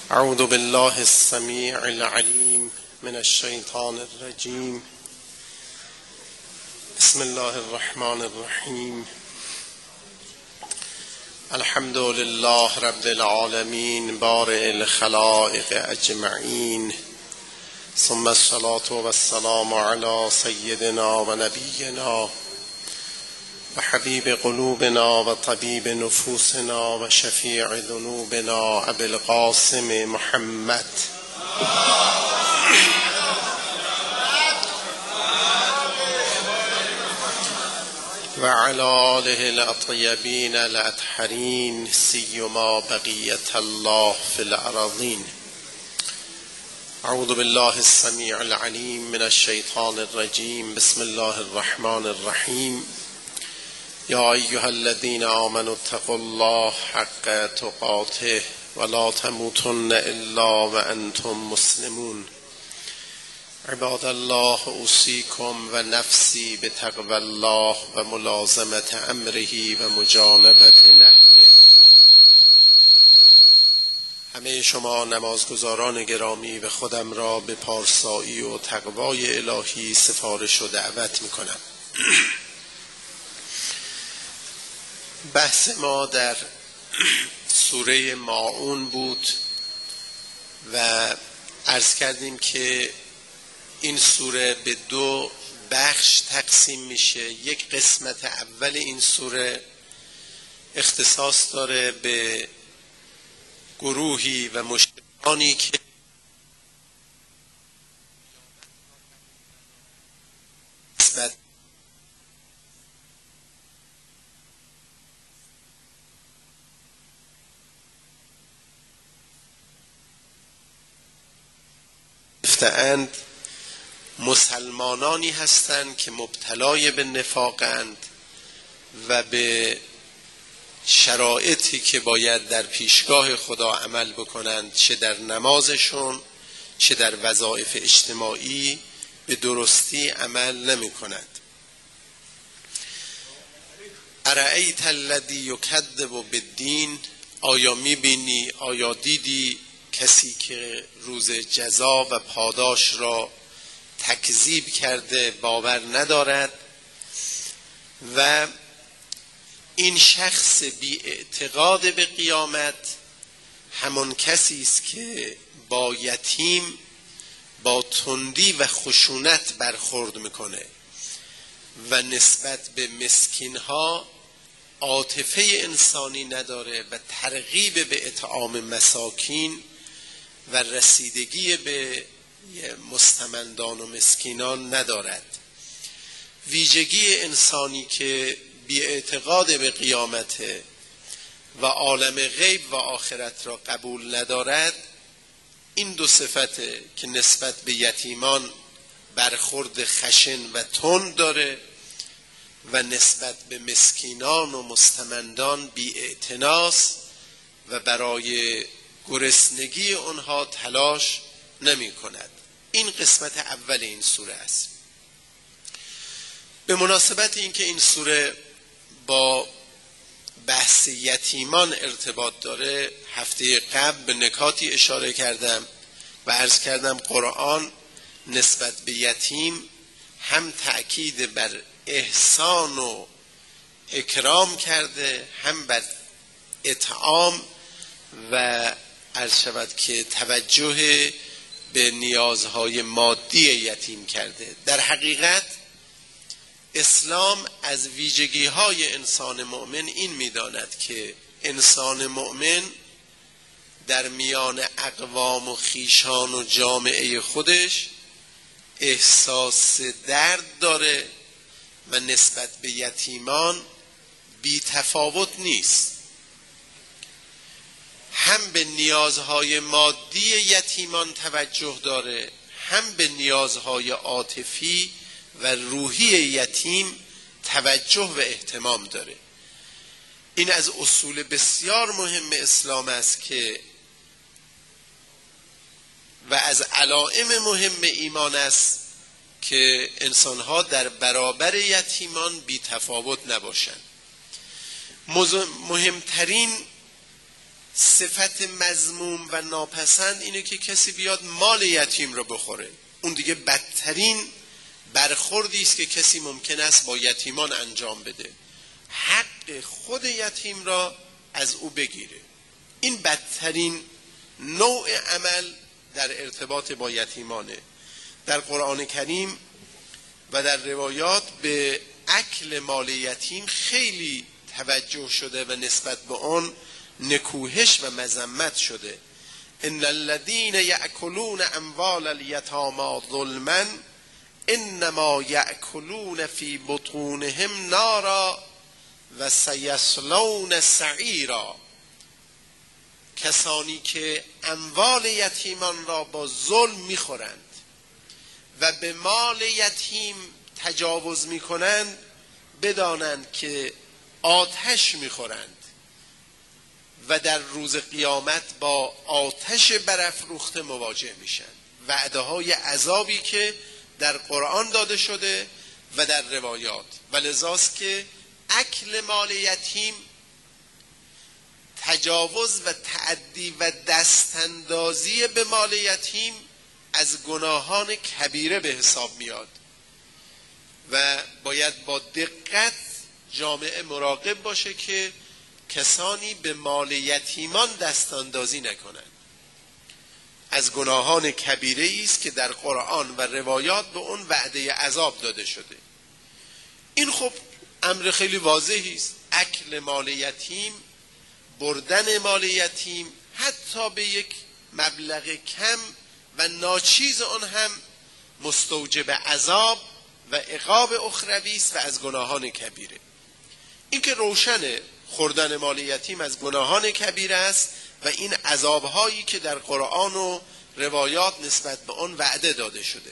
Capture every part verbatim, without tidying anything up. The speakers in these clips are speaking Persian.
اعوذ بالله السمیع العلیم من الشیطان الرجیم. بسم الله الرحمن الرحیم. الحمد لله رب العالمین بارئ الخلائق اجمعین، ثم الصلاة والسلام علی سیدنا و نبینا و حبیب قلوبنا و طبیب نفوسنا و شفیع ذنوبنا ابی القاسم محمد و علی آله الاطیبین الاطهرین سیما بقیة الله فی الارضین. اعوذ بالله السمیع العلیم من الشیطان الرجیم. بسم الله الرحمن الرحیم. یا ایها الذین آمنوا اتقوا الله حق تقاته ولا تموتن الا وانتم مسلمون. عباد الله اوصیکم و نفسی بتقوی الله و ملازمت امره و مجانبت نهیه. همه شما نمازگزاران گرامی و خودم را به پارسایی و تقوای الهی سفارش و دعوت میکنم. بحث ما در سوره ماعون بود و عرض کردیم که این سوره به دو بخش تقسیم میشه. یک قسمت اول این سوره اختصاص داره به گروهی و مشرکانی که نسبت اند مسلمانانی هستند که مبتلای به نفاقند و به شرایطی که باید در پیشگاه خدا عمل بکنند، چه در نمازشون چه در وظایف اجتماعی، به درستی عمل نمی کنند. ارأیت الذی یکذب بالدین، آیا میبینی، آیا دیدی کسی که روز جزا و پاداش را تکذیب کرده، باور ندارد؟ و این شخص بی اعتقاد به قیامت همون کسی است که با یتیم با تندی و خشونت برخورد میکنه و نسبت به مسکینها عاطفه انسانی نداره و ترغیب به اطعام مساکین و رسیدگی به مستمندان و مسکینان ندارد. ویژگی انسانی که بی اعتقاد به قیامت و عالم غیب و آخرت را قبول ندارد، این دو صفته که نسبت به یتیمان برخورد خشن و تند داره و نسبت به مسکینان و مستمندان بی اعتناست و برای گرسنگی آنها تلاش نمی کند. این قسمت اول این سوره است. به مناسبت اینکه این سوره با بحث یتیمان ارتباط داره، هفته قبل به نکاتی اشاره کردم و عرض کردم قرآن نسبت به یتیم هم تأکید بر احسان و اکرام کرده، هم بر اطعام و عرض شود که توجه به نیازهای مادی یتیم کرده. در حقیقت اسلام از ویژگی‌های انسان مؤمن این می‌داند که انسان مؤمن در میان اقوام و خویشان و جامعه خودش احساس درد داره و نسبت به یتیمان بی تفاوت نیست. هم به نیازهای مادی یتیمان توجه داره، هم به نیازهای عاطفی و روحی یتیم توجه و اهتمام داره. این از اصول بسیار مهم اسلام است که و از علائم مهم ایمان است که انسانها در برابر یتیمان بی تفاوت نباشند. مهمترین صفت مذموم و ناپسند اینه که کسی بیاد مال یتیم رو بخوره. اون دیگه بدترین برخوردی است که کسی ممکن است با یتیمان انجام بده، حق خود یتیم را از او بگیره. این بدترین نوع عمل در ارتباط با یتیمانه. در قرآن کریم و در روایات به اکل مال یتیم خیلی توجه شده و نسبت به آن نکوهش و مذمت شده. ان الذين يأكلون اموال اليتامى ظلما انما يأكلون في بطونهم نارا و سیصلون سعیرا. کسانی که اموال یتیمان را با ظلم میخورند و به مال یتیم تجاوز میکنند بدانند که آتش میخورند و در روز قیامت با آتش برافروخته مواجه میشن. وعده های عذابی که در قرآن داده شده و در روایات. و لذاست که اکل مال یتیم تجاوز و تعدی و دستاندازی به مال یتیم از گناهان کبیره به حساب میاد و باید با دقت جامعه مراقب باشه که کسانی به مال یتیمان دستاندازی نکنند. از گناهان کبیره است که در قرآن و روایات به اون وعده عذاب داده شده. این خب امر خیلی واضحی است. اکل مال یتیم، بردن مال یتیم حتی به یک مبلغ کم و ناچیز آن هم مستوجب عذاب و عقاب اخروی است و از گناهان کبیره. این که روشنه خوردن مال یتیم از گناهان کبیره است و این عذابهایی که در قرآن و روایات نسبت به آن وعده داده شده.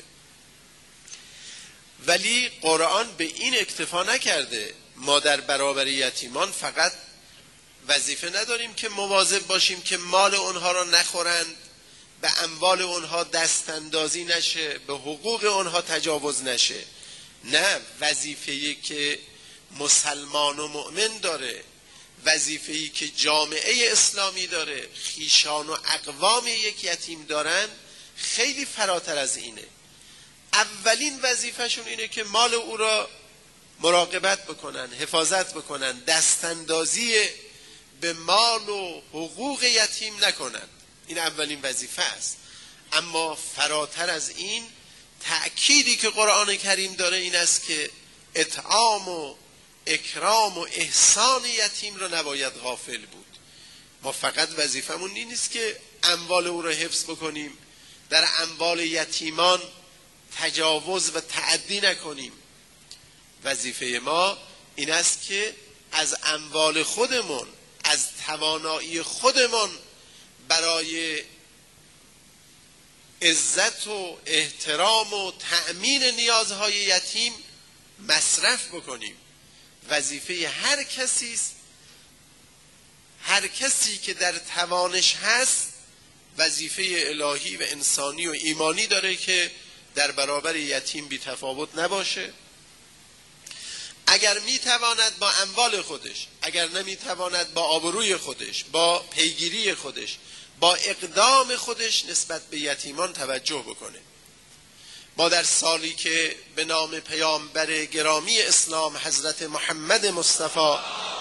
ولی قرآن به این اکتفا نکرده. ما در برابر یتیمان فقط وظیفه نداریم که مواظب باشیم که مال اونها را نخورند، به اموال اونها دست اندازی نشه، به حقوق اونها تجاوز نشه. نه، وظیفه‌ای که مسلمان و مؤمن داره، وظیفه‌ای که جامعه اسلامی داره، خیشان و اقوام یک یتیم دارن، خیلی فراتر از اینه. اولین وظیفهشون اینه که مال او را مراقبت بکنن، حفاظت بکنن، دستاندازی به مال و حقوق یتیم نکنن. این اولین وظیفه است. اما فراتر از این تأکیدی که قرآن کریم داره این است که اطعام و اکرام و احسان یتیم رو نباید غافل بود. ما فقط وظیفمون این نیست که اموال او رو حفظ بکنیم، در اموال یتیمان تجاوز و تعدی نکنیم. وظیفه ما این است که از اموال خودمون، از توانایی خودمون برای عزت و احترام و تأمین نیازهای یتیم مصرف بکنیم. وظیفه هر کسی است، هر کسی که در توانش هست وظیفه الهی و انسانی و ایمانی داره که در برابر یتیم بی تفاوت نباشه. اگر میتواند با اموال خودش، اگر نمیتواند با آبروی خودش، با پیگیری خودش، با اقدام خودش نسبت به یتیمان توجه بکنه. ما در سالی که به نام پیامبر گرامی اسلام حضرت محمد مصطفی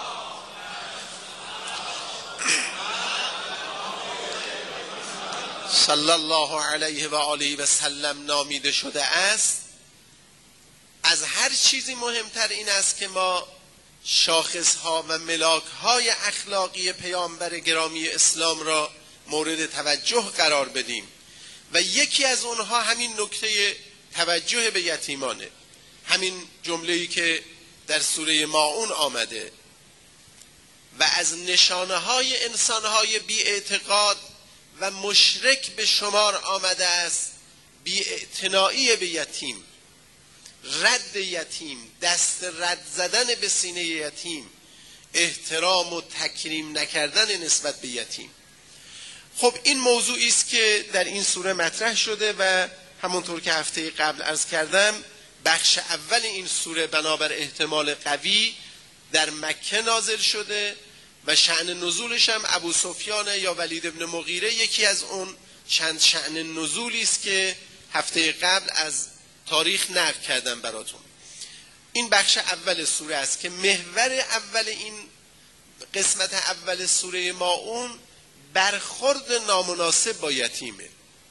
صلی الله علیه و آله و سلم نامیده شده است، از هر چیزی مهمتر این است که ما شاخصها و ملاکهای اخلاقی پیامبر گرامی اسلام را مورد توجه قرار بدیم و یکی از اونها همین نکته توجه به یتیمانه. همین جمله‌ای که در سوره ماعون آمده و از نشانه های انسان های بی اعتقاد و مشرک به شمار آمده است بی اعتنایی به یتیم، رد یتیم، دست رد زدن به سینه یتیم، احترام و تکریم نکردن نسبت به یتیم. خب این موضوعی است که در این سوره مطرح شده و همونطور که هفته قبل عرض کردم بخش اول این سوره بنابر احتمال قوی در مکه نازل شده و شأن نزولش هم ابو سفیان یا ولید ابن مغیره یکی از اون چند شأن نزولی است که هفته قبل از تاریخ نقل کردم براتون. این بخش اول سوره است که محور اول این قسمت اول سوره ماعون برخورد نامناسب با یتیمه.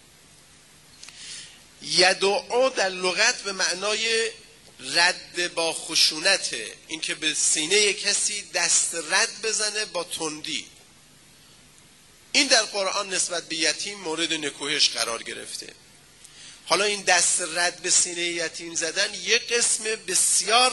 یدعو در لغت به معنای رد با خشونته، این که به سینه کسی دست رد بزنه با تندی. این در قرآن نسبت به یتیم مورد نکوهش قرار گرفته. حالا این دست رد به سینه یتیم زدن یک قسم بسیار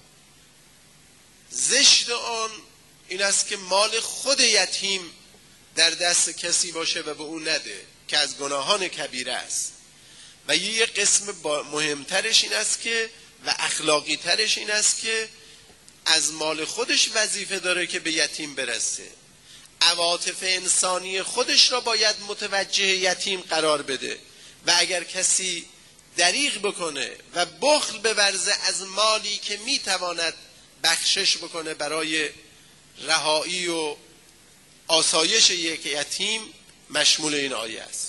زشت آن این است که مال خود یتیم در دست کسی باشه و به اون نده که از گناهان کبیره است. و یک قسم مهمترش این است که و اخلاقی ترش این است که از مال خودش وظیفه داره که به یتیم برسه، عواطف انسانی خودش را باید متوجه یتیم قرار بده و اگر کسی دریغ بکنه و بخل بورزه از مالی که میتواند بخشش بکنه برای رهایی و آسایش یک یتیم، مشمول این آیه است.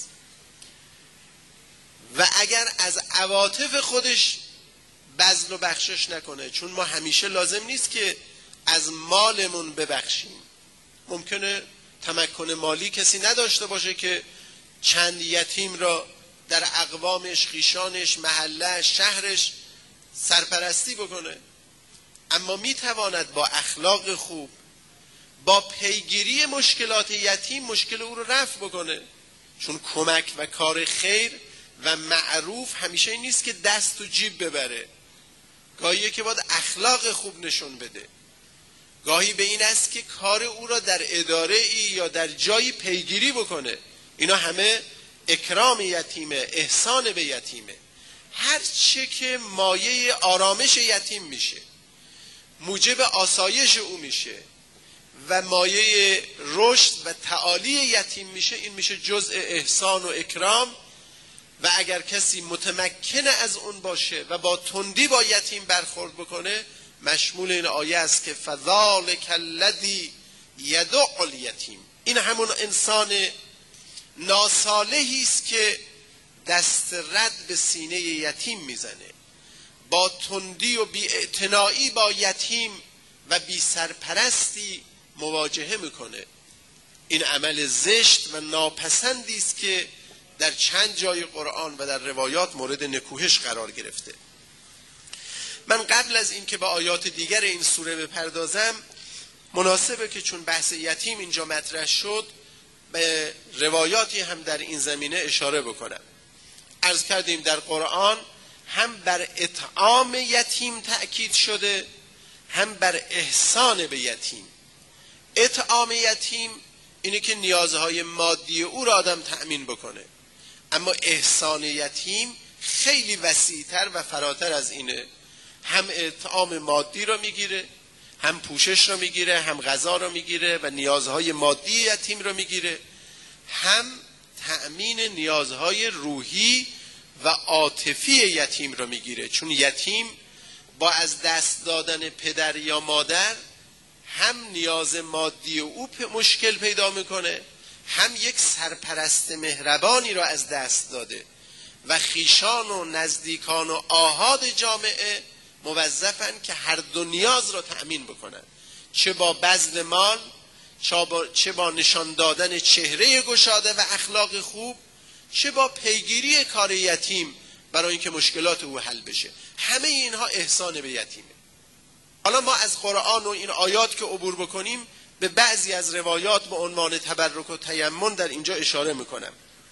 و اگر از عواطف خودش بذل و بخشش نکنه، چون ما همیشه لازم نیست که از مالمون ببخشیم. ممکنه تمکن مالی کسی نداشته باشه که چند یتیم را در اقوامش، خیشانش، محله، شهرش سرپرستی بکنه، اما میتواند با اخلاق خوب، با پیگیری مشکلات یتیم مشکل او رو رفع بکنه. چون کمک و کار خیر و معروف همیشه این نیست که دست و جیب ببره، گاهی که باید اخلاق خوب نشون بده. گاهی به این است که کار او را در اداره ای یا در جایی پیگیری بکنه. اینا همه اکرام یتیمه، احسان به یتیمه. هر چه که مایه آرامش یتیم میشه، موجب آسایش او میشه و مایه رشد و تعالی یتیم میشه، این میشه جزء احسان و اکرام. و اگر کسی متمکن از اون باشه و با تندی با یتیم برخورد بکنه، مشمول این آیه است که فذلک الذی یدع الیتیم. این همون انسان ناصالحی است که دست رد به سینه یتیم میزنه، با تندی و بی‌اعتنایی با یتیم و بی سرپرستی مواجهه میکنه. این عمل زشت و ناپسندی است که در چند جای قرآن و در روایات مورد نکوهش قرار گرفته. من قبل از این که به آیات دیگر این سوره بپردازم، مناسبه که چون بحث یتیم اینجا مطرح شد به روایاتی هم در این زمینه اشاره بکنم. عرض کردیم در قرآن هم بر اطعام یتیم تأکید شده، هم بر احسان به یتیم. اطعام یتیم اینه که نیازهای مادی او را آدم تأمین بکنه، اما احسان یتیم خیلی وسیع‌تر و فراتر از اینه. هم اطعام مادی را میگیره، هم پوشش را میگیره، هم غذا را میگیره و نیازهای مادی یتیم را میگیره، هم تأمین نیازهای روحی و عاطفی یتیم را میگیره. چون یتیم با از دست دادن پدر یا مادر هم نیاز مادی او مشکل پیدا میکنه، هم یک سرپرست مهربانی را از دست داده و خیشان و نزدیکان و آحاد جامعه موظفن که هر دو نیاز را تأمین بکنن، چه با بذل مال، چه با نشان دادن چهره گشاده و اخلاق خوب، چه با پیگیری کار یتیم برای اینکه مشکلات او حل بشه. همه اینها احسان به یتیمه. حالا ما از قرآن و این آیات که عبور بکنیم به بعضی از روایات به عنوان تبرک و تیمم در اینجا اشاره میکنم.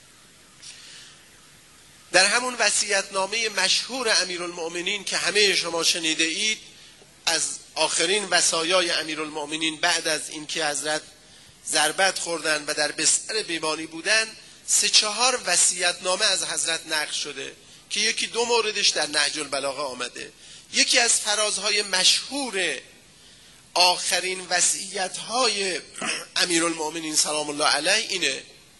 در همون وصیت‌نامه مشهور امیرالمؤمنین که همه شما شنیده اید، از آخرین وصایای امیرالمؤمنین بعد از اینکه حضرت ضربت خوردن و در بستر بیماری بودن، سه چهار وصیت‌نامه از حضرت نقل شده که یکی دو موردش در نهج البلاغه آمده. یکی از فرازهای مشهور آخرین وصیت‌های امیرالمؤمنین سلام الله علیه اینه،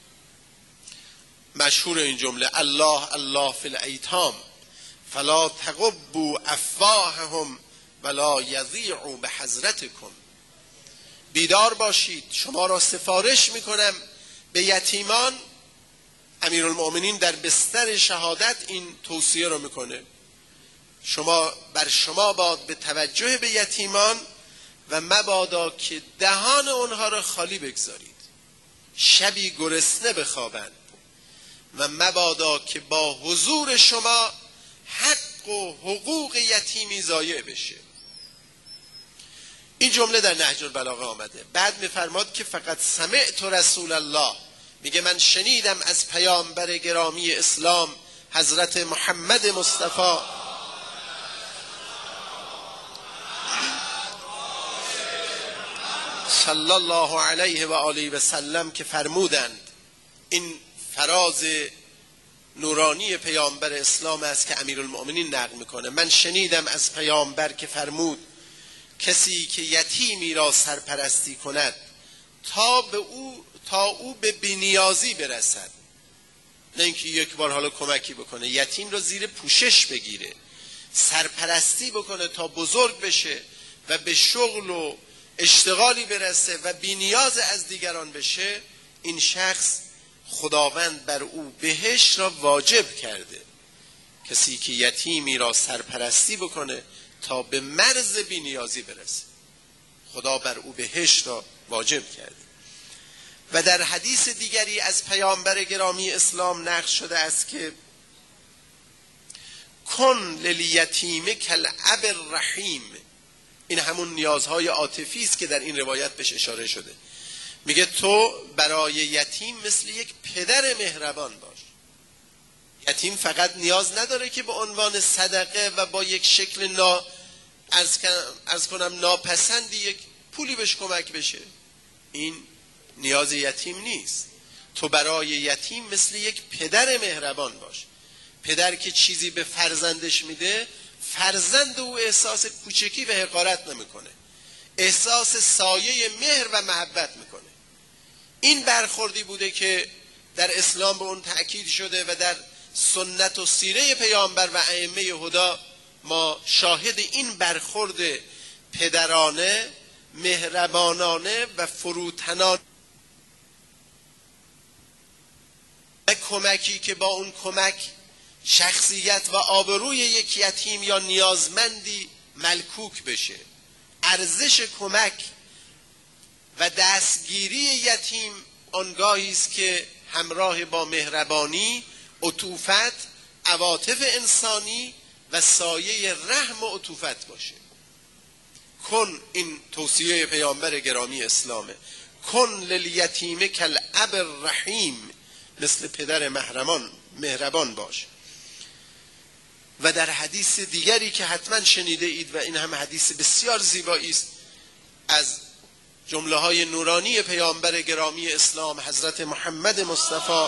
مشهور این جمله: الله الله فی الایتام فلا تغبوا افواههم ولا یضیعوا بحضرتکم. بیدار باشید، شما را سفارش میکنم به یتیمان. امیرالمؤمنین در بستر شهادت این توصیه رو میکنه، شما بر شما باد به توجه به یتیمان و مبادا که دهان اونها را خالی بگذارید، شبی گرسنه بخوابند و مبادا که با حضور شما حق و حقوق یتیمی ضایع بشه. این جمله در نهج البلاغه آمده. بعد میفرماد که فقط سمعت رسول الله، میگه من شنیدم از پیامبر گرامی اسلام حضرت محمد مصطفی صلی الله علیه و آله و سلم که فرمودند، این فراز نورانی پیامبر اسلام است که امیرالمؤمنین نقل میکنه، من شنیدم از پیامبر که فرمود کسی که یتیمی را سرپرستی کند تا به او تا او به بی‌نیازی برسد، نه اینکه یک بار حالا کمکی بکنه، یتیم را زیر پوشش بگیره، سرپرستی بکنه تا بزرگ بشه و به شغل و اشتغالی برسه و بی‌نیاز از دیگران بشه، این شخص خداوند بر او بهشت را واجب کرده. کسی که یتیمی را سرپرستی بکنه تا به مرز بی‌نیازی برسه، خدا بر او بهشت را واجب کرده. و در حدیث دیگری از پیامبر گرامی اسلام نقل شده است که کن للیتیم کالاب الرحیم، این همون نیازهای عاطفی است که در این روایت بهش اشاره شده. میگه تو برای یتیم مثل یک پدر مهربان باش. یتیم فقط نیاز نداره که به عنوان صدقه و با یک شکل نا از کنم ناپسندی یک پولی بهش کمک بشه، این نیاز یتیم نیست. تو برای یتیم مثل یک پدر مهربان باش. پدر که چیزی به فرزندش میده، فرزند او احساس کوچکی و حقارت نمیکنه، احساس سایه مهر و محبت میکنه. این برخوردی بوده که در اسلام به اون تأکید شده و در سنت و سیره پیامبر و ائمه هدا ما شاهد این برخورد پدرانه، مهربانانه و فروتنانه و کمکی که با اون کمک شخصیت و آبروی یک یتیم یا نیازمندی ملکوک بشه. ارزش کمک و دستگیری یتیم آنگاهی است که همراه با مهربانی، عطوفت، عواطف انسانی و سایه رحم و عطوفت باشه. کن، این توصیه پیامبر گرامی اسلامه، کن للیتیم کالاب الرحیم، مثل پدر مهربان مهربان باش. و در حدیث دیگری که حتما شنیده اید و این هم حدیث بسیار زیبایی است از جمله های نورانی پیامبر گرامی اسلام حضرت محمد مصطفی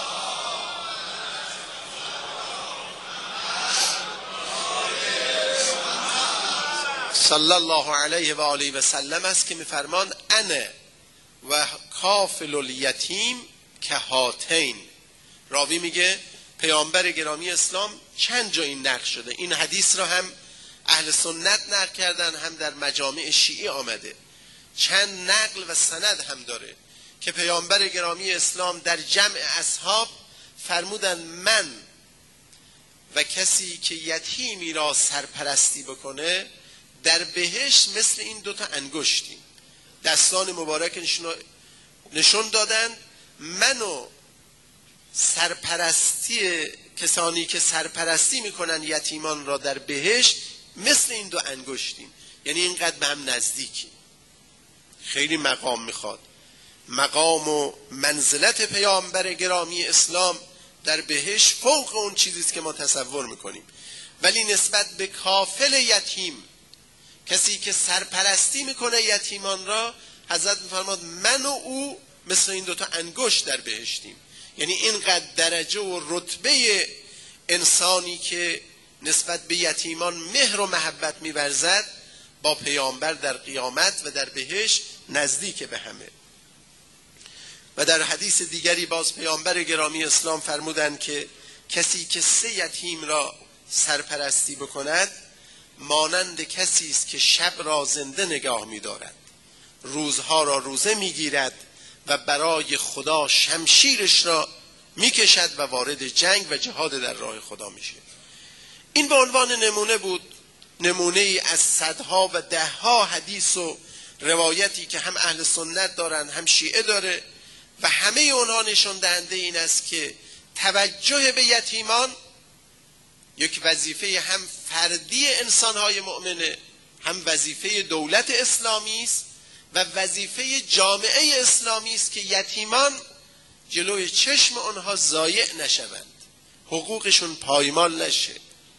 صلی الله علیه و آله و سلم است که میفرمان انا و کافل الیتیم کهاتین. راوی میگه پیامبر گرامی اسلام چند جا این نقل شده. این حدیث را هم اهل سنت نقل کردن، هم در مجامع شیعی آمده، چند نقل و سند هم داره که پیامبر گرامی اسلام در جمع اصحاب فرمودن من و کسی که یتیمی را سرپرستی بکنه در بهشت مثل این دوتا انگشتیم. دستان مبارک نشون دادن منو سرپرستی کسانی که سرپرستی میکنن یتیمان را در بهشت مثل این دو انگشتیم، یعنی اینقدر به هم نزدیکی. خیلی مقام میخواد. مقام و منزلت پیامبر گرامی اسلام در بهشت فوق اون چیزیست که ما تصور میکنیم. ولی نسبت به کافل یتیم، کسی که سرپرستی میکنه یتیمان را، حضرت میفرماد من و او مثل این دوتا انگشت در بهشتیم. یعنی اینقدر درجه و رتبه انسانی که نسبت به یتیمان مهر و محبت می‌ورزد با پیامبر در قیامت و در بهشت نزدیک به همه. و در حدیث دیگری باز پیامبر گرامی اسلام فرمودند که کسی که سه یتیم را سرپرستی بکند مانند کسی است که شب را زنده نگاه می‌دارد، روزها را روزه میگیرد و برای خدا شمشیرش را میکشد و وارد جنگ و جهاد در راه خدا میشه. این به عنوان نمونه بود، نمونه ای از صدها و دهها حدیث و روایتی که هم اهل سنت دارن هم شیعه داره و همه اونها نشان دهنده این است که توجه به یتیمان یک وظیفه هم فردی انسانهای مؤمنه، هم وظیفه دولت اسلامی است و وظیفه جامعه اسلامی است که یتیمان جلوی چشم آنها ضایع نشوند، حقوقشون پایمال نشه،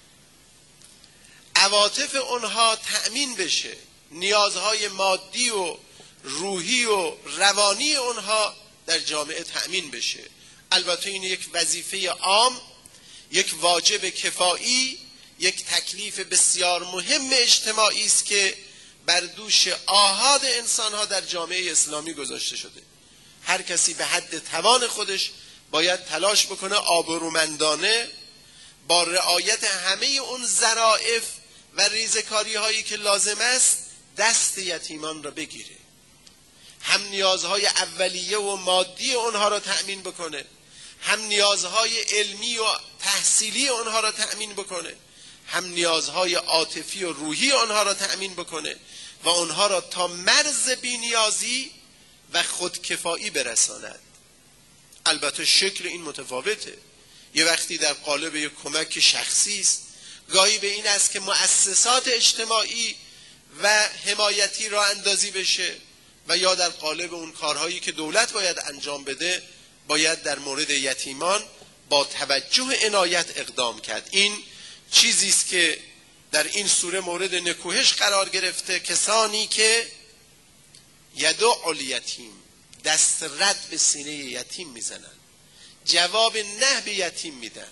عواطف آنها تأمین بشه، نیازهای مادی و روحی و روانی آنها در جامعه تأمین بشه. البته این یک وظیفه عام، یک واجب کفایی، یک تکلیف بسیار مهم اجتماعی است که بر دوش آحاد انسانها در جامعه اسلامی گذاشته شده. هر کسی به حد توان خودش باید تلاش بکنه آبرومندانه با رعایت همه اون ظرافت و ریزکاری هایی که لازم است دست یتیمان را بگیره، هم نیازهای اولیه و مادی اونها را تأمین بکنه، هم نیازهای علمی و تحصیلی اونها را تأمین بکنه، هم نیازهای عاطفی و روحی اونها را تأمین بکنه و اونها را تا مرز بی‌نیازی و خودکفایی برساند. البته شکل این متفاوته، یه وقتی در قالب یک کمک شخصی است، گاهی به این است که مؤسسات اجتماعی و حمایتی را اندازی بشه و یا در قالب اون کارهایی که دولت باید انجام بده باید در مورد یتیمان با توجه عنایت اقدام کرد. این چیزی است که در این سوره مورد نکوهش قرار گرفته، کسانی که یدع الیتیم، دست رد به سینه یتیم میزنن، جواب نه به یتیم میدن.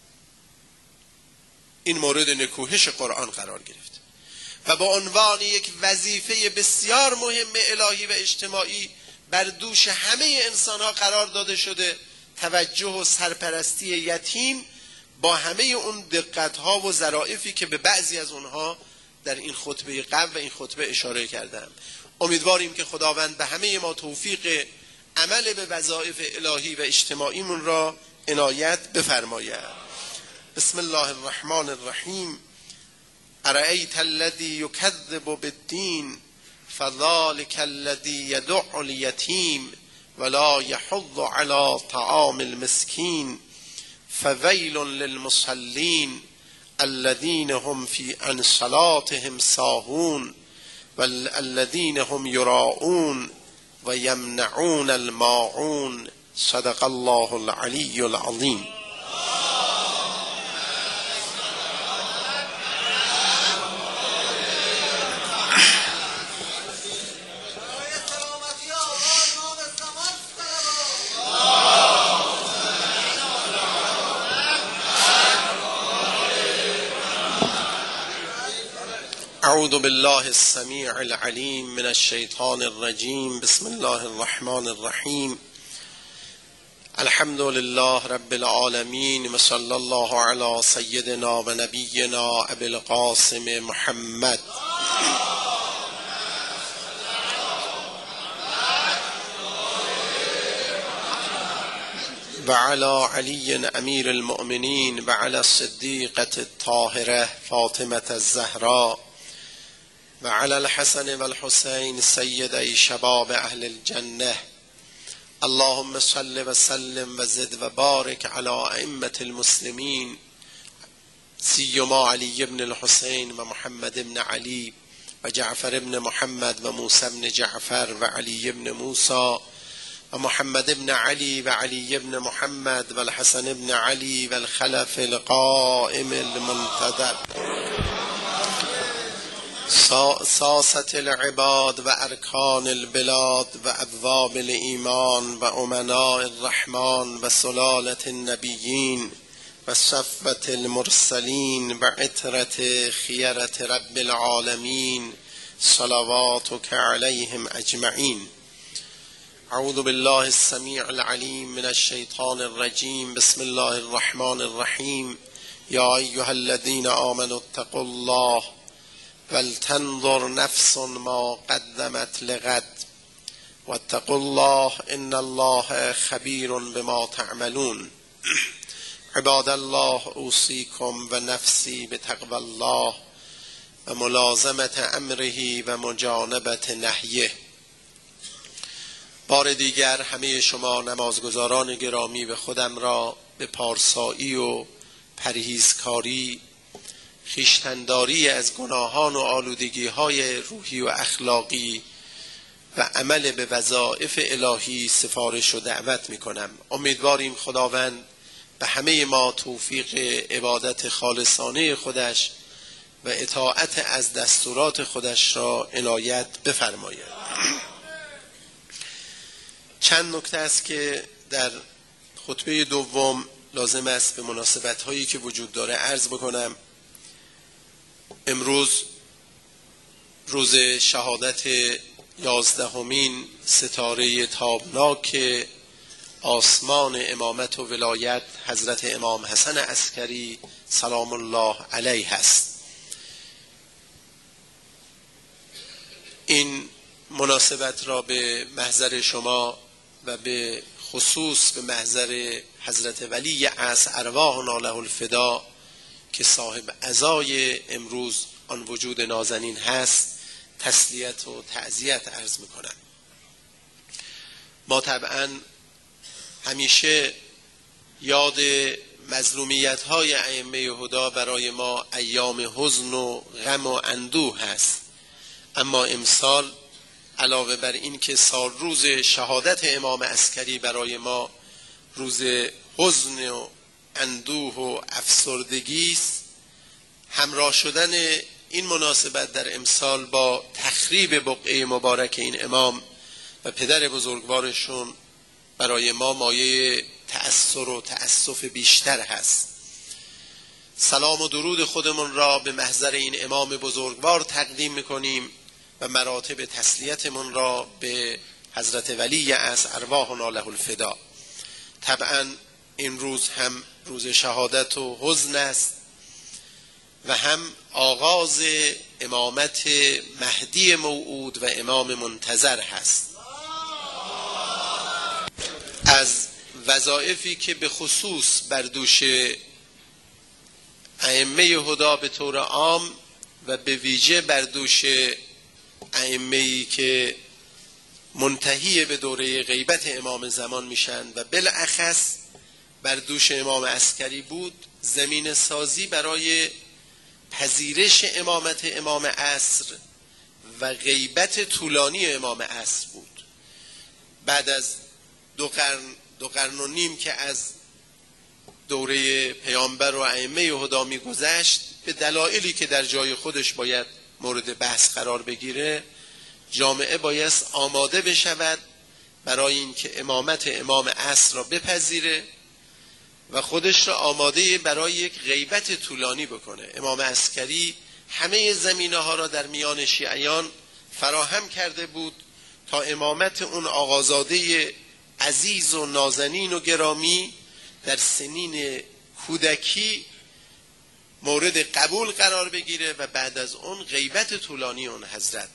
این مورد نکوهش قرآن قرار گرفت و با عنوان یک وظیفه بسیار مهم الهی و اجتماعی بر دوش همه انسانها قرار داده شده توجه و سرپرستی یتیم با همه اون دقتها و ظرافی که به بعضی از اونها در این خطبه قبل و این خطبه اشاره کردم. امیدواریم که خداوند به همه ما توفیق عمل به وظایف الهی و اجتماعیمون را عنایت بفرماید. بسم الله الرحمن الرحیم. ارأیت الذی یکذب بالدین فذلک الذی یدع الیتیم ولا یحض علی طعام المسکین فویل للمصلین الذین هم فی عن صلاتهم ساهون والذین هم یراؤون و یمنعون الماعون. صدق الله العلی العظیم. اعوذ بالله السمیع العلیم من الشیطان الرجیم. بسم الله الرحمن الرحیم. الحمد لله رب العالمین و صلی الله علی سیدنا و نبینا ابی القاسم محمد و علی علی امیر المؤمنین و علی الصدیقة الطاهرة فاطمة الزهراء و علی الحسن و الحسین سیدی شباب اهل الجنه. اللهم صل و سلم و زد و بارک علی ائمة المسلمین سیما علی بن الحسین و محمد بن علی و جعفر بن محمد و موسی بن جعفر و علی بن موسی و محمد بن علی و علی بن محمد و الحسن بن علی و الخلف القائم المنتظر ساست العباد و ارکان البلاد و ابواب الایمان و امناء الرحمن و سلالة النبیین و صفوة المرسلین و عطرة خیرة رب العالمین صلواتک علیهم اجمعین. اعوذ بالله السمیع العلیم من الشیطان الرجیم. بسم الله الرحمن الرحیم. یا ایها الذین آمنوا اتقوا الله ولتنظر نفس ما قدمت لغد واتقوا الله ان الله خبیر بما تعملون. عباد الله اوصیکم و نفسی بتقوی الله و ملازمت امره و مجانبت نهیه. بار دیگر همه شما نمازگزاران گرامی و خودم را به پارسایی و پرهیزکاری، خویشتن‌داری از گناهان و آلودگی‌های روحی و اخلاقی و عمل به وظایف الهی سفارش و دعوت می‌کنم. امیدواریم خداوند به همه ما توفیق عبادت خالصانه خودش و اطاعت از دستورات خودش را عنایت بفرماید. چند نکته است که در خطبه دوم لازم است به مناسبت هایی که وجود داره عرض بکنم. امروز روز شهادت یازدهمین ستاره تابناک آسمان امامت و ولایت حضرت امام حسن عسکری سلام الله علیه است. این مناسبت را به محضر شما و به خصوص به محضر حضرت ولی عصر ارواحنا له الفدا که صاحب عزای امروز آن وجود نازنین هست تسلیت و تعزیت عرض میکنم. ما طبعا همیشه یاد مظلومیت های ائمه هدی برای ما ایام حزن و غم و اندوه هست، اما امسال علاوه بر این که سال روز شهادت امام عسکری برای ما روز حزن و اندوه و افسردگی است، همراه شدن این مناسبت در امسال با تخریب بقعه مبارک این امام و پدر بزرگوارشون برای ما مایه تأثر و تأسف بیشتر هست. سلام و درود خودمون را به محضر این امام بزرگوار تقدیم میکنیم و مراتب تسلیتمون را به حضرت ولی عصر ارواحنا له الفدا. طبعا این روز هم روز شهادت و حزن است و هم آغاز امامت مهدی موعود و امام منتظر هست. از وظایفی که به خصوص بر دوش ائمه هدی به طور عام و به ویژه بر دوش ائمه‌ای که منتهی به دوره غیبت امام زمان میشن و بالاخص بر دوش امام عسکری بود، زمین سازی برای پذیرش امامت امام عصر و غیبت طولانی امام عصر بود. بعد از دو قرن دو قرن و نیم که از دوره پیامبر و ائمه هدی میگذشت، به دلایلی که در جای خودش باید مورد بحث قرار بگیره، جامعه بایست آماده بشود برای اینکه امامت امام عصر را بپذیره و خودش را آماده برای یک غیبت طولانی بکنه. امام عسکری همه زمینه ها را در میان شیعیان فراهم کرده بود تا امامت اون آقازاده عزیز و نازنین و گرامی در سنین کودکی مورد قبول قرار بگیره و بعد از اون غیبت طولانی اون حضرت.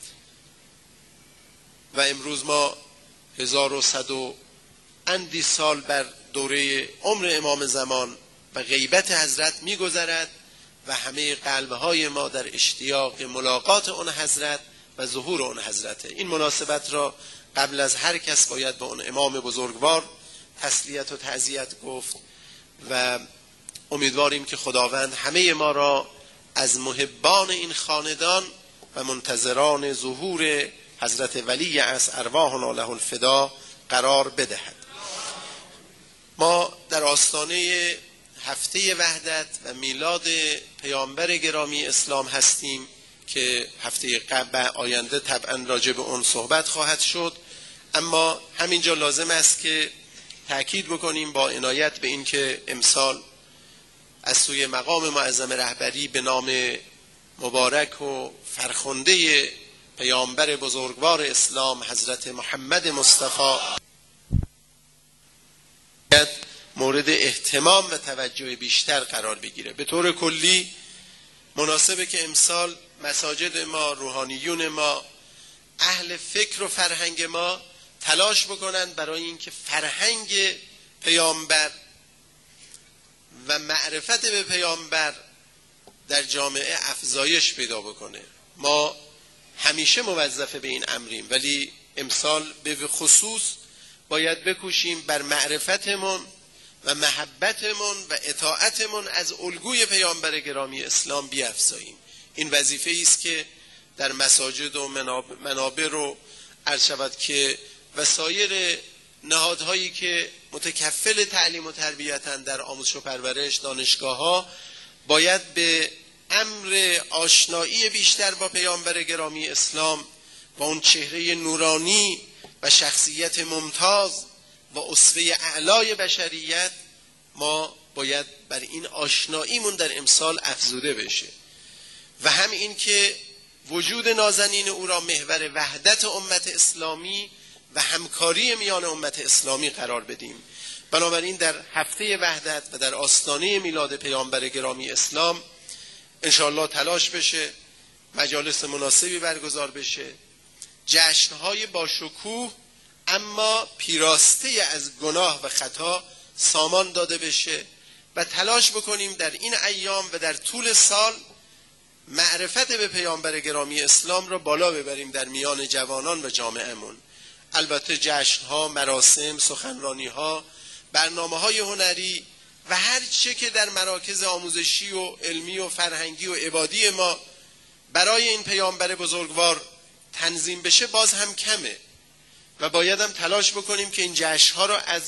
و امروز ما هزار و صد و اندی سال بر دوره عمر امام زمان و غیبت حضرت میگذرد و همه قلبهای ما در اشتیاق ملاقات اون حضرت و ظهور اون حضرت. این مناسبت را قبل از هر کس باید به اون امام بزرگوار تسلیت و تعزیت گفت و امیدواریم که خداوند همه ما را از محبان این خاندان و منتظران ظهور حضرت ولی عصر ارواحنا له الفدا قرار بدهد. ما در آستانه هفته وحدت و میلاد پیامبر گرامی اسلام هستیم که هفته قبل آینده طبعا راجع به اون صحبت خواهد شد، اما همینجا لازم است که تأکید بکنیم با عنایت به این که امسال از سوی مقام معظم رهبری به نام مبارک و فرخنده پیامبر بزرگوار اسلام حضرت محمد مصطفی مورد اهتمام و توجه بیشتر قرار بگیره. به طور کلی مناسبه که امسال مساجد ما، روحانیون ما، اهل فکر و فرهنگ ما تلاش بکنند برای اینکه فرهنگ پیامبر و معرفت به پیامبر در جامعه افزایش پیدا بکنه. ما همیشه موظف به این امریم، ولی امسال به خصوص باید بکوشیم بر معرفتمون و محبتمون و اطاعتمون از الگوی پیامبر گرامی اسلام بیافزاییم. این وظیفه است که در مساجد و منابر رو عرض شود که وسایر نهادهایی که متکفل تعلیم و تربیتند در آموزش و پرورش، دانشگاه ها، باید به امر آشنایی بیشتر با پیامبر گرامی اسلام، با اون چهره نورانی و شخصیت ممتاز و اسوه اعلای بشریت، ما باید بر این آشناییمون در امسال افزوده بشه و هم این که وجود نازنین او را محور وحدت امت اسلامی و همکاری میان امت اسلامی قرار بدیم. بنابراین در هفته وحدت و در آستانه میلاد پیامبر گرامی اسلام انشاءالله تلاش بشه، مجالس مناسبی برگزار بشه، جشنهای با شکوه اما پیراسته از گناه و خطا سامان داده بشه و تلاش بکنیم در این ایام و در طول سال معرفت به پیامبر گرامی اسلام را بالا ببریم در میان جوانان و جامعهمون. البته جشنها، مراسم، سخنرانیها، برنامه‌های هنری و هر چه که در مراکز آموزشی و علمی و فرهنگی و عبادی ما برای این پیامبر بزرگوار تنظیم بشه باز هم کمه و باید هم تلاش بکنیم که این جشنها را از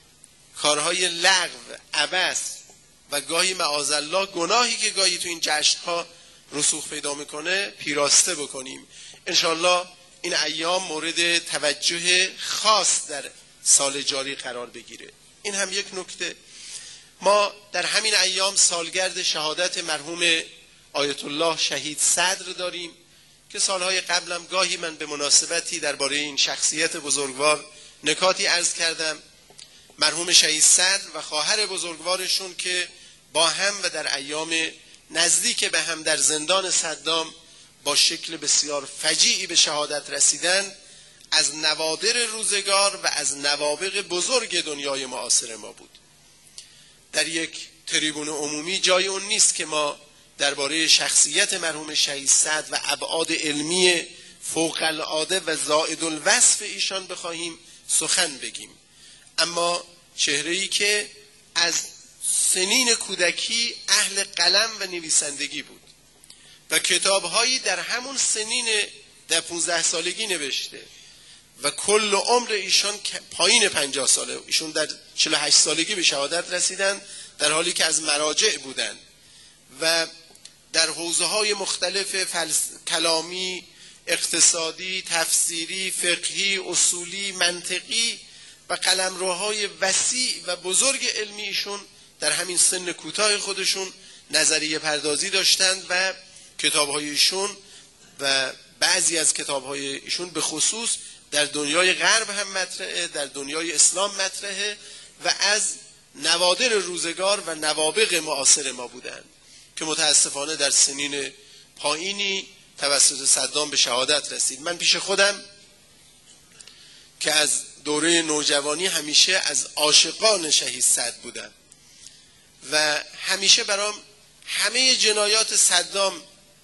کارهای لغو، عبث و گاهی معاذالله گناهی که گاهی تو این جشنها رسوخ پیدا میکنه پیراسته بکنیم. انشالله این ایام مورد توجه خاص در سال جاری قرار بگیره. این هم یک نکته. ما در همین ایام سالگرد شهادت مرحوم آیت الله شهید صدر داریم که سالهای قبلم گاهی من به مناسبتی درباره این شخصیت بزرگوار نکاتی عرض کردم. مرحوم شهید صدر و خواهر بزرگوارشون که با هم و در ایام نزدیک به هم در زندان صدام با شکل بسیار فجیعی به شهادت رسیدن، از نوادر روزگار و از نوابغ بزرگ دنیای معاصر ما بود. در یک تریبون عمومی جای اون نیست که ما درباره شخصیت مرحوم شهید صدر و ابعاد علمی فوق العاده و زائد الوصف ایشان بخواهیم سخن بگیم، اما چهره‌ای که از سنین کودکی اهل قلم و نویسندگی بود و کتاب‌هایی در همون سنین در پونزده سالگی نوشته و کل عمر ایشان پایین پنجاه ساله، ایشون در چهل و هشت سالگی به شهادت رسیدن در حالی که از مراجع بودند و در حوزه‌های مختلف فلس... کلامی، اقتصادی، تفسیری، فقهی، اصولی، منطقی و قلمروهای وسیع و بزرگ علمی ایشون در همین سن کوتاه خودشون نظریه پردازی داشتند و کتاب‌های ایشون و بعضی از کتاب‌های ایشون به خصوص در دنیای غرب هم مطرحه، در دنیای اسلام مطرحه و از نوادر روزگار و نوابغ معاصر ما بودند که متاسفانه در سنین پایینی توسط صدام به شهادت رسید. من پیش خودم که از دوره نوجوانی همیشه از عاشقان شهید صدر بودم و همیشه برام همه جنایات صدام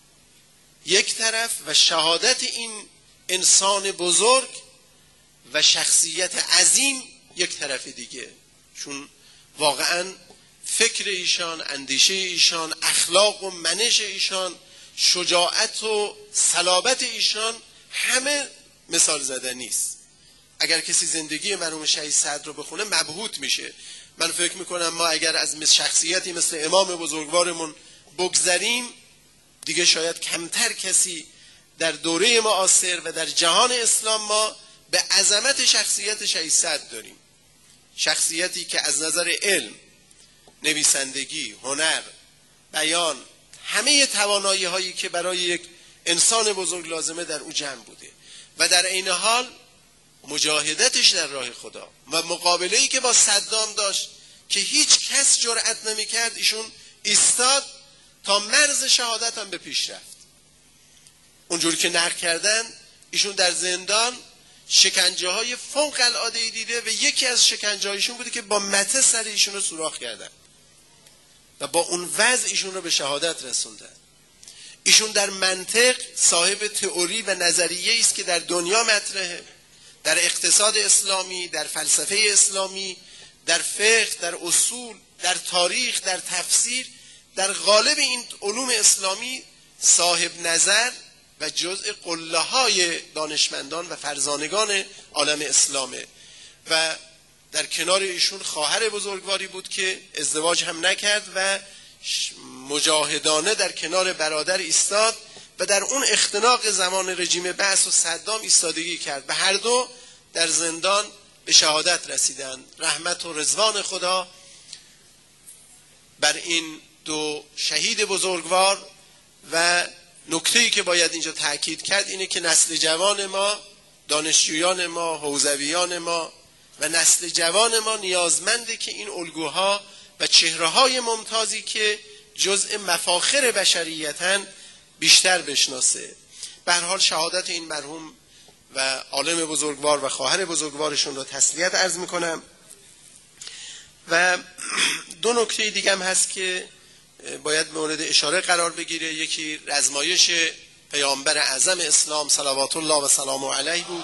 یک طرف و شهادت این انسان بزرگ و شخصیت عظیم یک طرف دیگه، چون واقعا فکر ایشان، اندیشه ایشان، اخلاق و منش ایشان، شجاعت و صلابت ایشان همه مثال زدنی نیست. اگر کسی زندگی مرحوم شهید صدر رو بخونه مبهوت میشه. من فکر میکنم ما اگر از شخصیتی مثل امام بزرگوارمون بگذریم دیگه شاید کمتر کسی در دوره معاصر و در جهان اسلام ما به عظمت شخصیت شهید صدر داریم. شخصیتی که از نظر علم، نویسندگی، هنر، بیان، همه توانایی هایی که برای یک انسان بزرگ لازمه در او جمع بوده و در عین حال مجاهدتش در راه خدا و مقابله‌ای که با صدام داشت که هیچ کس جرأت نمی‌کرد، ایشون ایستاد تا مرز شهادت هم به پیش رفت اونجوری که نقل کردن ایشون در زندان شکنجه های فوق العاده دیده و یکی از شکنجه هایشون بوده که با مته سر ایشون رو سوراخ کردن و با اون وضع ایشون رو به شهادت رسوندن. ایشون در منطق صاحب تئوری و نظریه است که در دنیا مطرحه، در اقتصاد اسلامی، در فلسفه اسلامی، در فقه، در اصول، در تاریخ، در تفسیر، در غالب این علوم اسلامی صاحب نظر و جزء قله های دانشمندان و فرزانگان عالم اسلامه و در کنار ایشون خواهر بزرگواری بود که ازدواج هم نکرد و مجاهدانه در کنار برادر ایستاد و در اون اختناق زمان رژیم بعث و صدام ایستادگی کرد و هر دو در زندان به شهادت رسیدند. رحمت و رضوان خدا بر این دو شهید بزرگوار. و نکته‌ای که باید اینجا تأکید کرد اینه که نسل جوان ما، دانشجویان ما، حوزویان ما و نسل جوان ما نیازمنده که این الگوها و چهره‌های ممتازی که جزء مفاخر بشریتن بیشتر بشناسه. به هر حال شهادت این مرحوم و عالم بزرگوار و خواهر بزرگوارشون رو تسلیت عرض میکنم. و دو نکته دیگه هم هست که باید مورد اشاره قرار بگیره. یکی رزمایش پیامبر اعظم اسلام صلوات الله و سلامه علیه بود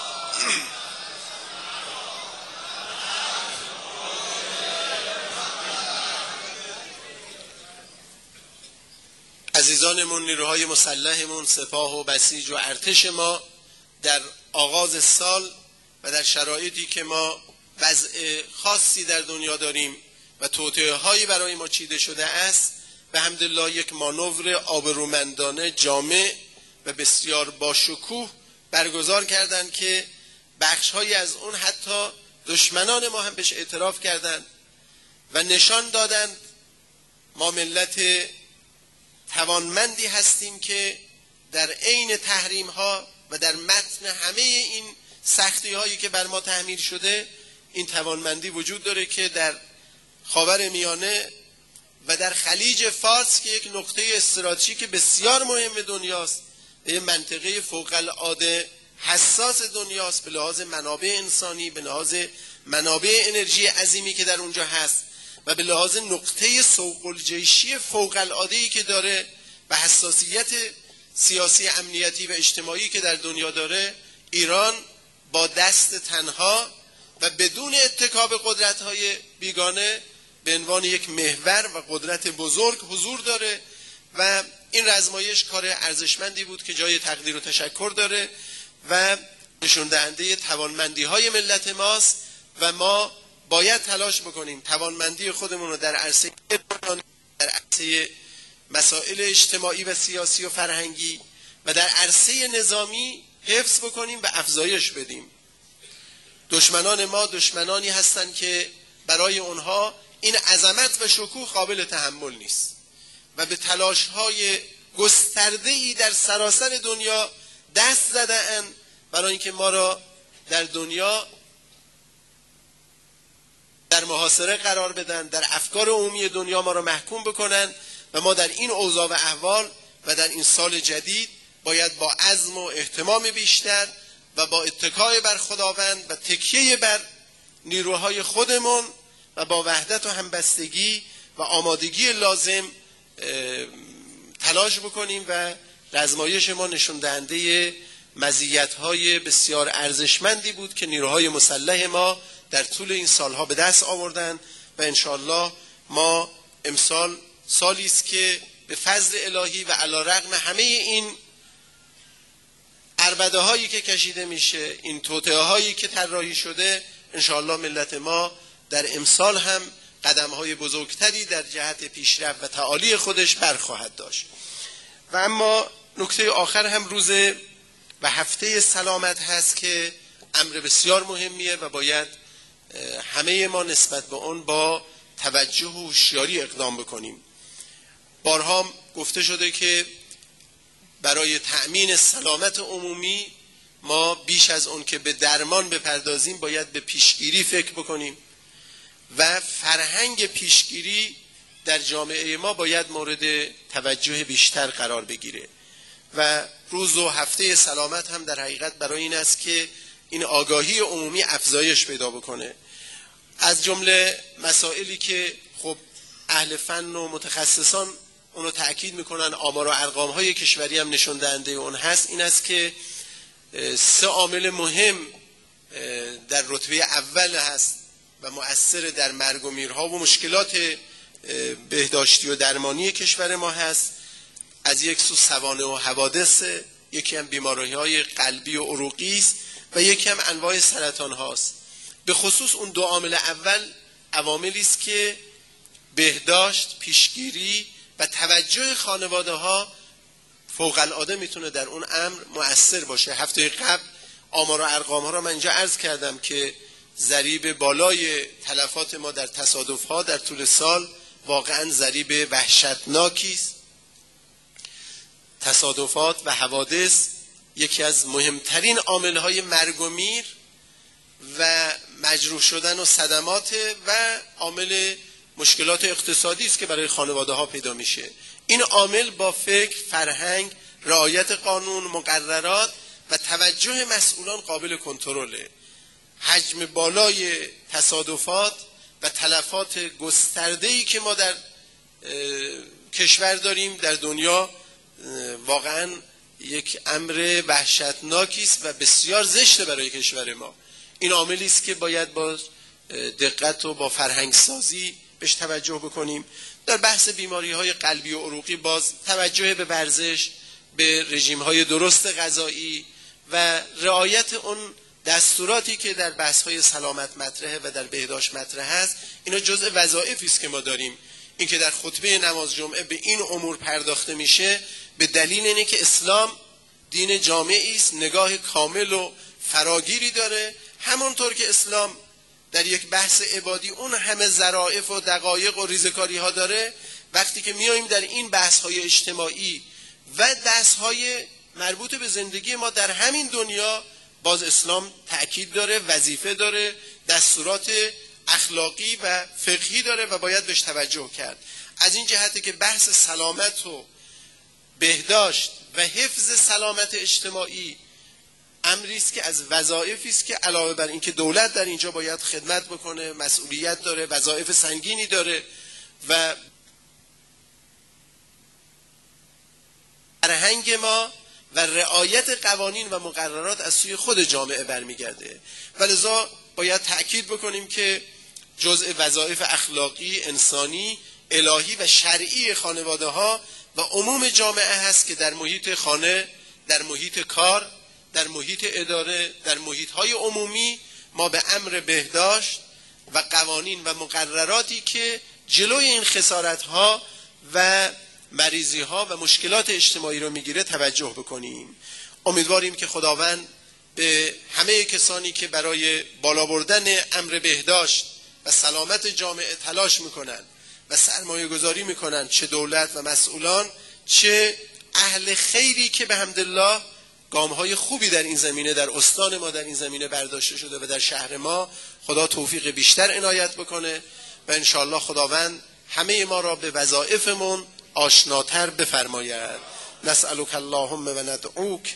عزیزانمون، نیروهای مسلحمون، سپاه و بسیج و ارتش ما در آغاز سال و در شرایطی که ما وضع خاصی در دنیا داریم و توطئه هایی برای ما چیده شده است، به حمدالله یک مانور آبرومندانه جامع و بسیار با شکوه برگزار کردند که بخش هایی از اون حتی دشمنان ما هم بهش اعتراف کردند و نشان دادند ما ملت توانمندی هستیم که در عین تحریم ها و در متن همه این سختی هایی که بر ما تحمیل شده این توانمندی وجود داره که در خاور میانه و در خلیج فارس که یک نقطه استراتژیک بسیار مهم دنیاست، یک منطقه فوق العاده حساس دنیاست به لحاظ منابع انسانی، به لحاظ منابع انرژی عظیمی که در اونجا هست و به لحاظ نقطه سوق الجیشی فوق العاده‌ای که داره و حساسیت سیاسی، امنیتی و اجتماعی که در دنیا داره، ایران با دست تنها و بدون اتکا به قدرت‌های بیگانه به عنوان یک محور و قدرت بزرگ حضور داره و این رزمایش کار ارزشمندی بود که جای تقدیر و تشکر داره و نشون دهنده توانمندی‌های ملت ماست و ما باید تلاش بکنیم توانمندی خودمون رو در عرصه در عرصه مسائل اجتماعی و سیاسی و فرهنگی و در عرصه نظامی حفظ بکنیم و افزایش بدیم. دشمنان ما دشمنانی هستند که برای اونها این عظمت و شکوه قابل تحمل نیست و به تلاش‌های گسترده‌ای در سراسر دنیا دست زده‌اند برای اینکه ما را در دنیا در محاصره قرار بدن، در افکار عمومی دنیا ما را محکوم بکنن و ما در این اوضاع و احوال و در این سال جدید باید با عزم و اهتمام بیشتر و با اتکای بر خداوند و تکیه بر نیروهای خودمون و با وحدت و همبستگی و آمادگی لازم تلاش بکنیم و رزمایش ما نشون دهنده مزیت‌های بسیار ارزشمندی بود که نیروهای مسلح ما در طول این سالها به دست آوردن و انشاءالله ما امسال سالی است که به فضل الهی و علی رغم همه این عربده هایی که کشیده میشه، این توطئه هایی که طراحی شده، انشاءالله ملت ما در امسال هم قدم های بزرگتری در جهت پیشرفت و تعالی خودش برخواهد داشت. و اما نکته آخر هم روز و هفته سلامت هست که امر بسیار مهمیه و باید همه ما نسبت به اون با توجه و هوشیاری اقدام بکنیم. بارها گفته شده که برای تأمین سلامت عمومی ما بیش از اون که به درمان بپردازیم باید به پیشگیری فکر بکنیم و فرهنگ پیشگیری در جامعه ما باید مورد توجه بیشتر قرار بگیره و روز و هفته سلامت هم در حقیقت برای این است که این آگاهی عمومی افزایش پیدا بکنه. از جمله مسائلی که خب اهل فن و متخصصان اونو تأکید میکنن، آمار و ارقام های کشوری هم نشون دهنده اون هست، این است که سه عامل مهم در رتبه اول هست و مؤثر در مرگ و میرها و مشکلات بهداشتی و درمانی کشور ما هست. از یک سو سوانح و حوادث، یکی هم بیماری های قلبی و عروقی است و یکی هم انواع سرطان هاست. به خصوص اون دو عامل اول عواملی است که بهداشت، پیشگیری و توجه خانواده ها فوق العاده میتونه در اون امر مؤثر باشه. هفته قبل آمار و ارقام ها را من اینجا عرض کردم که ضریب بالای تلفات ما در تصادف ها در طول سال واقعا ضریب وحشتناکی است. تصادفات و حوادث یکی از مهمترین عامل های مرگ و میر و مجروح شدن و صدمات و عامل مشکلات اقتصادی است که برای خانواده ها پیدا میشه. این عامل با فکر، فرهنگ، رعایت قانون، مقررات و توجه مسئولان قابل کنترله. حجم بالای تصادفات و تلفات گسترده‌ای که ما در کشور داریم در دنیا واقعا یک امر وحشتناکی است و بسیار زشته برای کشور ما. این عاملی است که باید با دقت و با فرهنگ سازی بهش توجه بکنیم. در بحث بیماری های قلبی و عروقی باز توجه به ورزش، به رژیم های درست غذایی و رعایت اون دستوراتی که در بحث های سلامت مطرحه و در بهداشت مطرح هست، اینا جزء وظایفی است که ما داریم. این که در خطبه نماز جمعه به این امور پرداخته میشه به دلیل اینه که اسلام دین جامعی است، نگاه کامل و فراگیری داره. همونطور که اسلام در یک بحث عبادی اون همه ظرافت و دقایق و ریزکاری ها داره، وقتی که میاییم در این بحث های اجتماعی و بحث های مربوط به زندگی ما در همین دنیا، باز اسلام تأکید داره، وظیفه داره، دستورات اخلاقی و فقهی داره و باید بهش توجه کرد. از این جهته که بحث سلامت و بهداشت و حفظ سلامت اجتماعی امری است که از وظایفی است که علاوه بر اینکه دولت در اینجا باید خدمت بکنه، مسئولیت داره، وظایف سنگینی داره و فرهنگ ما و رعایت قوانین و مقررات از سوی خود جامعه برمیگرده. ولذا باید تأکید بکنیم که جزء وظایف اخلاقی، انسانی، الهی و شرعی خانواده ها و عموم جامعه هست که در محیط خانه، در محیط کار، در محیط اداره، در محیط های عمومی ما به امر بهداشت و قوانین و مقرراتی که جلوی این خسارت ها و مریضی ها و مشکلات اجتماعی رو میگیره توجه بکنیم. امیدواریم که خداوند به همه کسانی که برای بالا بردن امر بهداشت و سلامت جامعه تلاش میکنن و سرمایه گذاری میکنن، چه دولت و مسئولان، چه اهل خیری که به حمدالله گامهای خوبی در این زمینه در استان ما در این زمینه برداشته شده و در شهر ما، خدا توفیق بیشتر عنایت بکنه و انشاءالله خداوند همه ما را به وظایفمون آشناتر بفرماید. نسألک اللهم و ندعوک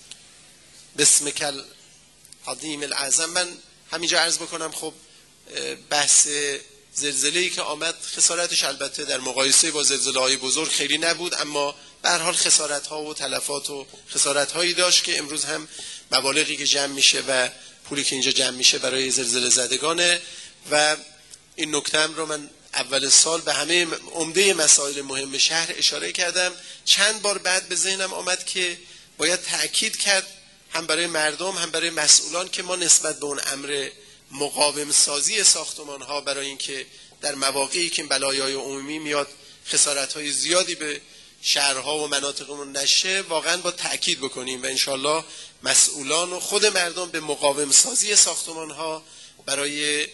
باسمک العظیم الاعظم. من همینجا عرض بکنم خب بحث زلزله‌ای که آمد خسارتش البته در مقایسه با زلزله‌های بزرگ خیلی نبود، اما به هر حال خسارت‌ها و تلفات و خسارت‌هایی داشت که امروز هم مبالغی که جمع میشه و پولی که اینجا جمع میشه برای زلزله زدگانه. و این نکته رو من اول سال به همه عمده مسائل مهم شهر اشاره کردم. چند بار بعد به ذهنم آمد که باید تأکید کرد هم برای مردم هم برای مسئولان که ما نسبت به اون امر مقاوم سازی ساختمان ها برای اینکه در مواقعی که بلایای عمومی میاد خسارت‌های زیادی به شهرها و مناطقمون نشه، واقعا با تأکید بکنیم و انشالله مسئولان و خود مردم به مقاوم سازی ساختمان ها برای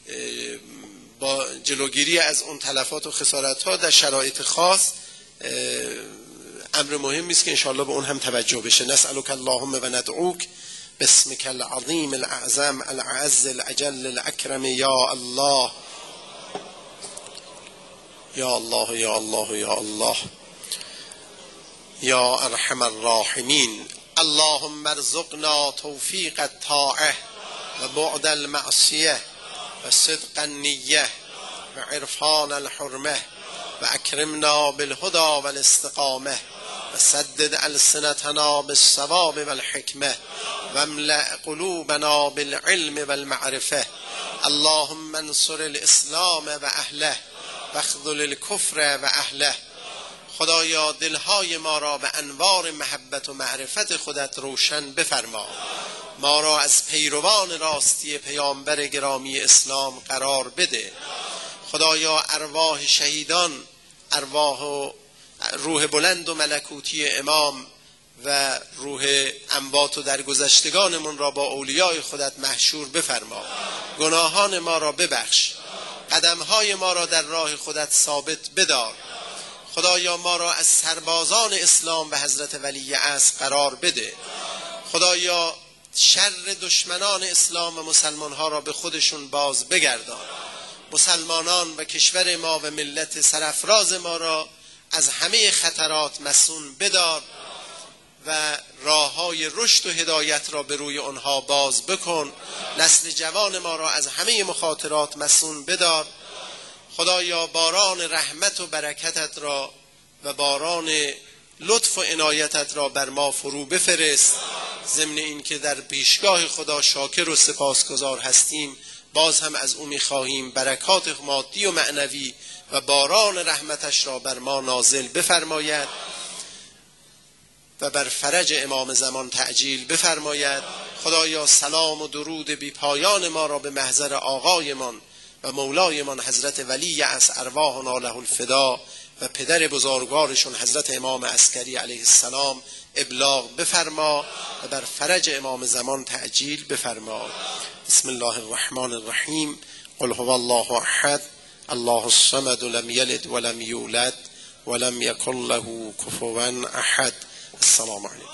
با جلوگیری از اون تلفات و خسارت ها در شرایط خاص امر مهمی است که انشالله به اون هم توجه بشه. نسألک اللهم و ندعوک باسمک العظیم الاعظم العز الاجل الاکرم یا الله یا الله یا الله یا الله یا ارحم الراحمین. اللهم ارزقنا توفیق الطاعه و بعد المعصیه و صدق النیه و عرفان الحرمه و اکرمنا بالهدى والاستقامه و سدد السنتنا بالصواب والحکمه و املأ قلوبنا بالعلم والمعرفه. اللهم انصر الاسلام و اهله و اخذل الکفر و اهله. خدایا دلهای ما را به انوار محبت و معرفت خودت روشن بفرما. ما را از پیروان راستی پیامبر گرامی اسلام قرار بده. خدایا ارواح شهیدان، ارواح و روح بلند و ملکوتی امام و روح اموات و درگذشتگانمون را با اولیای خودت محشور بفرما. گناهان ما را ببخش. قدمهای ما را در راه خودت ثابت بدار. خدایا ما را از سربازان اسلام و حضرت ولی عصر قرار بده. خدایا شر دشمنان اسلام و مسلمانها را به خودشون باز بگردان. مسلمانان و کشور ما و ملت سرافراز ما را از همه خطرات مصون بدار و راههای رشد و هدایت را به روی آنها باز بکن. نسل جوان ما را از همه مخاطرات مصون بدار. خدایا باران رحمت و برکتت را و باران لطف و عنایتت را بر ما فرو بفرست. ضمن این که در پیشگاه خدا شاکر و سپاسگزار هستیم، باز هم از او می‌خواهیم برکات مادی و معنوی و باران رحمتش را بر ما نازل بفرماید و بر فرج امام زمان تعجیل بفرماید. خدایا سلام و درود بی پایان ما را به محضر آقایمان و مولایمان حضرت ولی عصر ارواحنا له الفدا و پدر بزرگوارشون حضرت امام عسکری علیه السلام ابلاغ بفرما و بر فرج امام زمان تعجیل بفرما. بسم الله الرحمن الرحیم. قل هو الله احد الله الصمد لم یلد ولم یولد ولم یکن له کفوا احد. السلام علیکم.